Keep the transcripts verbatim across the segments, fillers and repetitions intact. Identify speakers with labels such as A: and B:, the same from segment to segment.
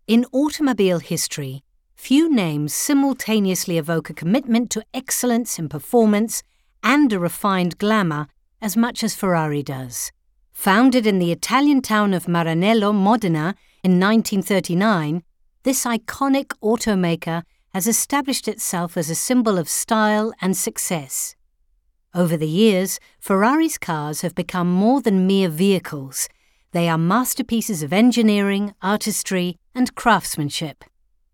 A: In automobile history, few names simultaneously evoke a commitment to excellence in performance and a refined glamour as much as Ferrari does. Founded in the Italian town of Maranello, Modena, in nineteen thirty-nine, this iconic automaker has established itself as a symbol of style and success. Over the years, Ferrari's cars have become more than mere vehicles. They are masterpieces of engineering, artistry, and craftsmanship.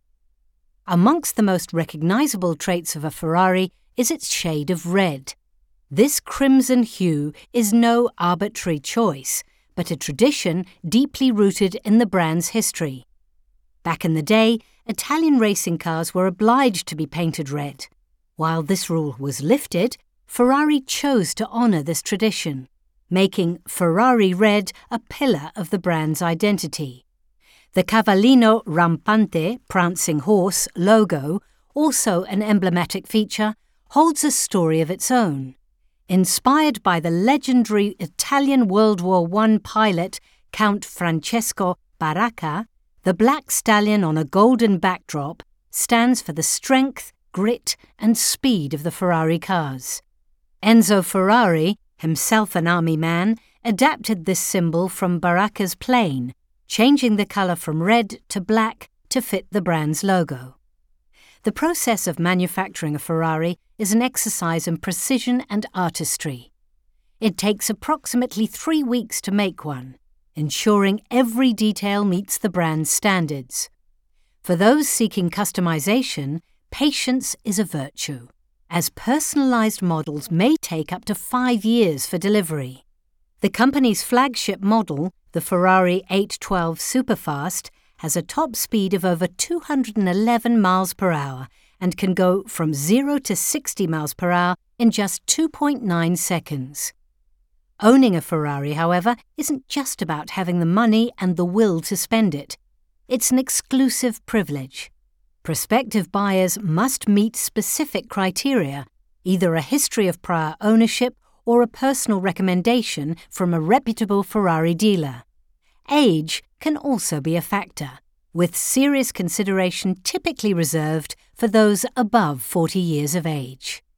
A: Amongst the most recognizable traits of a Ferrari is its shade of red. This crimson hue is no arbitrary choice, but a tradition deeply rooted in the brand's history. Back in the day, Italian racing cars were obliged to be painted red. While this rule was lifted, Ferrari chose to honor this tradition, making Ferrari Red a pillar of the brand's identity. The Cavallino Rampante, prancing horse, logo, also an emblematic feature, holds a story of its own. Inspired by the legendary Italian World War One pilot Count Francesco Baracca, the black stallion on a golden backdrop stands for the strength, grit, and speed of the Ferrari cars. Enzo Ferrari, himself an army man, adapted this symbol from Baracca's plane, changing the colour from red to black to fit the brand's logo. The process of manufacturing a Ferrari is an exercise in precision and artistry. It takes approximately three weeks to make one, ensuring every detail meets the brand's standards. For those seeking customization, patience is a virtue, as personalized models may take up to five years for delivery. The company's flagship model, the Ferrari eight twelve Superfast, has a top speed of over two hundred eleven miles per hour and can go from zero to sixty miles per hour in just two point nine seconds. Owning a Ferrari, however, isn't just about having the money and the will to spend it. It's an exclusive privilege. Prospective buyers must meet specific criteria, either a history of prior ownership or a personal recommendation from a reputable Ferrari dealer. Age can also be a factor, with serious consideration typically reserved for those above forty years of age.